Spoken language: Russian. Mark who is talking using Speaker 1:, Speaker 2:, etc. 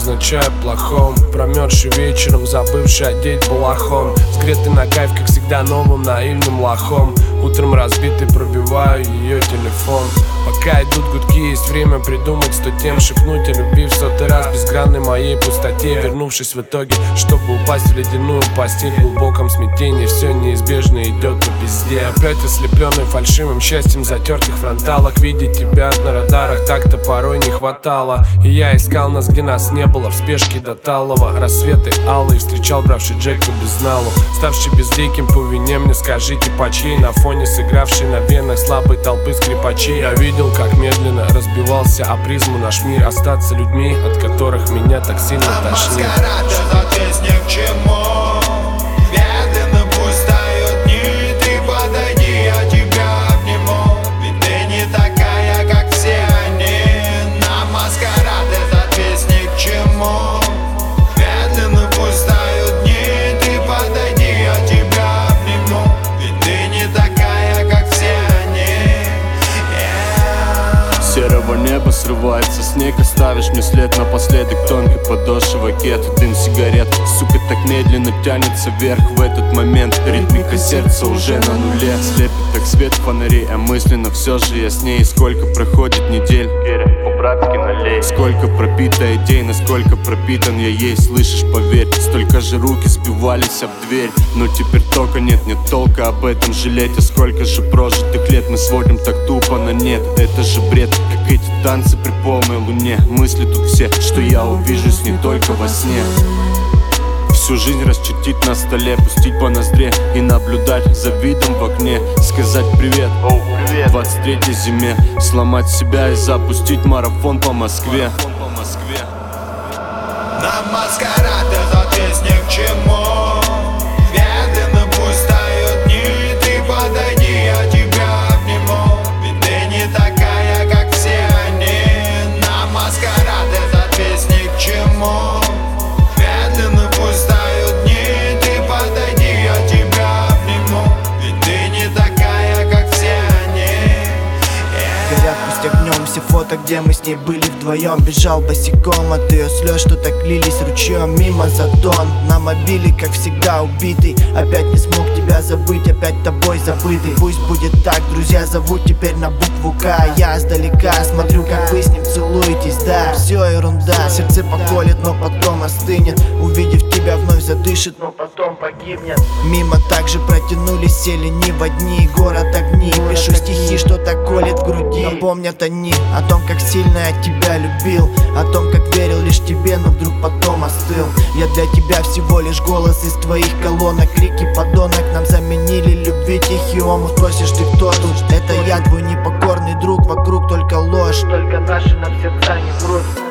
Speaker 1: невзначай плохом, промерзший вечером, забывший одеть балахон, сгретый на кайф, как всегда, новым наивным лохом. Утром разбитый пробиваю ее телефон. Пока идут гудки, есть время придумать 100 тем, шепнуть о любви в сотый раз безгранной моей пустоте, вернувшись в итоге, чтобы упасть в ледяную постель в глубоком смятении. Все неизбежно идет по пизде. Опять ослепленный фальшивым счастьем затертых фронталок, видеть тебя на радарах так-то порой не хватало. И я искал нас, где нас не было, в спешке до талого. Рассветы алые встречал, бравший Джеку без налу, ставший безликим по вине мне, скажите, по чьей? На фоне сыгравшей на венах слабой толпы скрипачей я видел, как медленно разбивался о призму наш мир. Остаться людьми, от которых меня так сильно тошнит.
Speaker 2: Серого неба срывается снег, оставишь мне след напоследок. Тонкой подошва кет, дым сигарет, сука, так медленно тянется вверх в этот момент. Ритмика сердца уже на нуле, слепит так свет фонарей, а мысленно все же яснее. Сколько проходит недель, по-братски налей. Сколько пропито идей, насколько пропитан я ей, слышишь, поверь. Столько же руки сбивались об дверь, но теперь тока нет толка об этом жалеть. А сколько же прожитых лет мы сводим так тупо на нет. Это же бред, как эти танцы при полной луне. Мысли тут все, что я увижусь не только во сне. Всю жизнь расчертить на столе, пустить по ноздре и наблюдать за видом в окне. Сказать привет, в 23-й зиме, сломать себя и запустить марафон по Москве.
Speaker 3: Нам маскарад этот весь ни к чему. Медленно пусть тают дни, ты подойди, я тебя обниму. Ведь ты не такая, как все они. Нам маскарад этот весь ни к чему. Медленно пусть тают дни, ты подойди, я тебя обниму. Ведь ты не такая, как все они.
Speaker 4: Горят пусть огнем все фото, где мы с ней были вдвоем. Бежал босиком от ее слез, что так лились ручьем. Мимо затон, на мобиле, как всегда убитый. Опять не смог тебя забыть, опять тобой забытый. Пусть будет так, друзья зовут теперь на букву К. Я сдалека смотрю, как вы с ним целуетесь, да. Все ерунда, сердце поколет, но потом остынет. Увидев тебя вновь задышит, но потом погибнет. Мимо также протянулись все ленивые дни. Город огни, пишу стихи, что так колет в груди. Но помнят они о том, как сильно я тебя любил, о том, как верил лишь тебе, но вдруг потом остыл. Я для тебя всего лишь голос из твоих колонок. Крики подонок нам заменили любви тихий омут. Спросишь, ты кто тут? Это я, твой непокорный друг. Вокруг только ложь, только наши нам сердца не врут.